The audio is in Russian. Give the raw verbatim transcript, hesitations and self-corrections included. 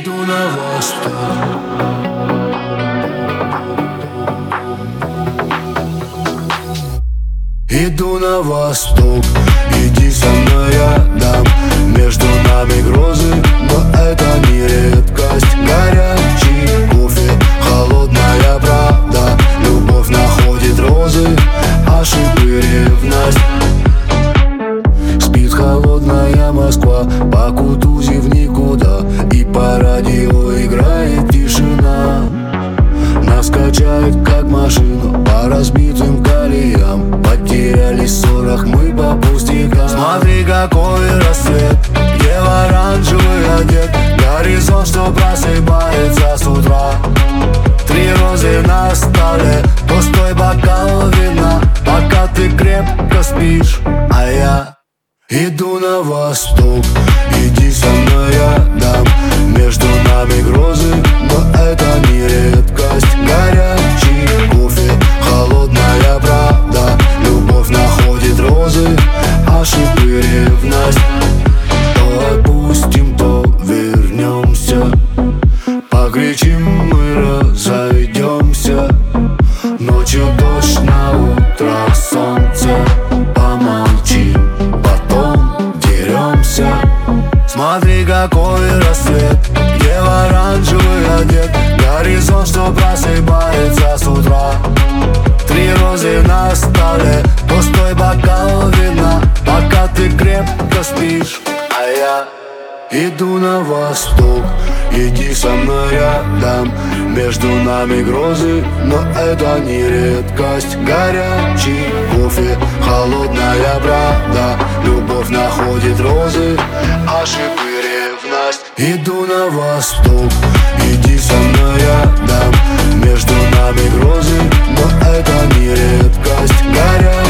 Иду на восток. Иду на восток, иди со мной рядом. Между нами грозы, но это не редкость. Горячий кофе, холодная правда. Любовь находит розы, ошибки ревность. Спит холодная Москва, по Кутузи в никуда. И по радио играет тишина. Нас качает как машину по разбитым колеям. Потерялись в ссорах мы по пустякам. Смотри, какой рассвет, где в оранжевый одет. Горизонт, что просыпается с утра. Три розы на столе, пустой бокал вина. Пока ты крепко спишь, а я иду на восток. Иди со мной рядом. Между нами грозы, но это не редкость. Горячий кофе, холодная правда. Любовь находит розы, ошибки ревность. То отпустим, то вернемся. Покричим, мы разойдемся. Ночью дождь, на утро солнце. Помолчим, потом деремся. Смотри, какой рассвет, где в оранжевый одет. Горизонт, что просыпается с утра. Три розы на столе, пустой бокал вина. Пока ты крепко спишь, а я иду на восток. Иди со мной рядом. Между нами грозы, но это не редкость. Горячий кофе, холодная правда. Любовь находит розы, ошибки ревность. Иду на восток. Иди со мной рядом. Между нами грозы, но это не редкость. Горячий